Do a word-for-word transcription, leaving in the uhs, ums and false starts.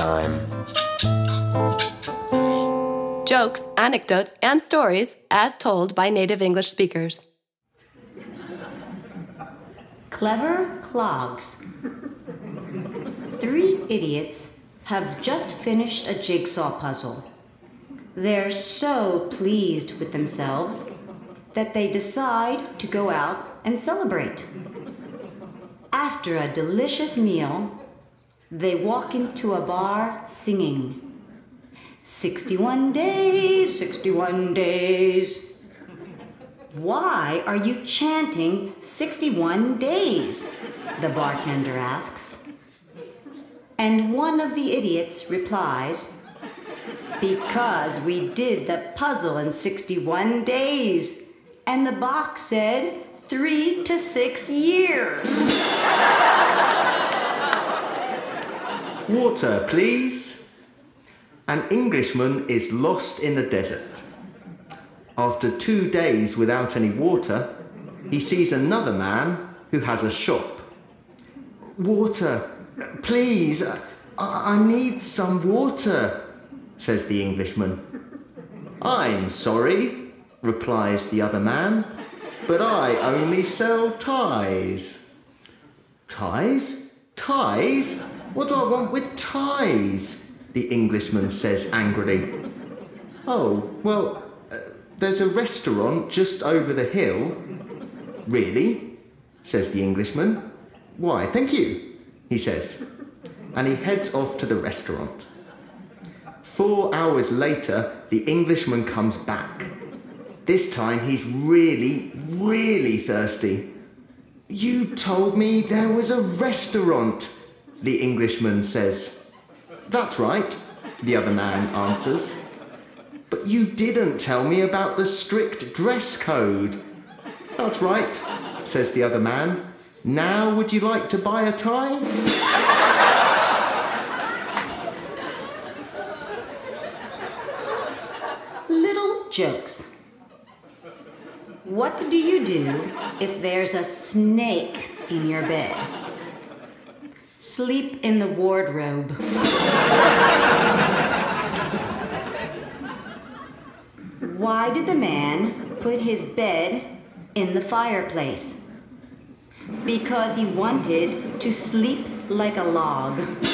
time. Jokes, anecdotes, and stories as told by native English speakers. Clever clogs. Three idiots have just finished a jigsaw puzzle. They're so pleased with themselves that they decide to go out and celebrate. After a delicious meal, they walk into a bar singing, sixty-one days, sixty-one days. Why are you chanting sixty-one days? The bartender asks. And one of the idiots replies, because we did the puzzle in sixty-one days, and the box said three to six years. Water, please. An Englishman is lost in the desert. After two days without any water, he sees another man who has a shop. Water, please, I, I need some water, says the Englishman. I'm sorry, replies the other man, but I only sell ties. Ties? Ties? What do I want with ties? The Englishman says angrily. Oh, well, uh, there's a restaurant just over the hill. Really? Says the Englishman. Why, thank you, he says. And he heads off to the restaurant. Four hours later, the Englishman comes back. This time he's really, really thirsty. You told me there was a restaurant, the Englishman says. That's right, the other man answers. But you didn't tell me about the strict dress code. That's right, says the other man. Now would you like to buy a tie? Little jokes. What do you do if there's a snake in your bed? Sleep in the wardrobe. Why did the man put his bed in the fireplace? Because he wanted to sleep like a log.